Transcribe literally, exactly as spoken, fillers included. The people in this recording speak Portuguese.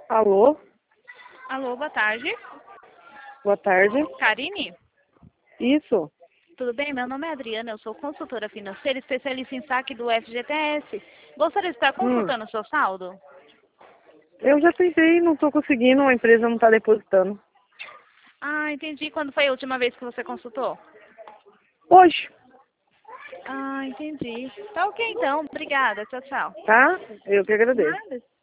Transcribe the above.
Alô, Alô, boa tarde. boa tarde. Karine? Isso, Tudo bem? Meu nome é Adriana, eu sou consultora financeira especialista em saque do F G T S. Gostaria de estar hum, consultando o seu saldo? eu já tentei, não estou conseguindo, a empresa não está depositando. Ah, entendi. Quando foi a última vez que você consultou? Hoje, Ah, entendi. Tá ok então. Obrigada. Tchau, tchau. tá? Eu que agradeço. Nada.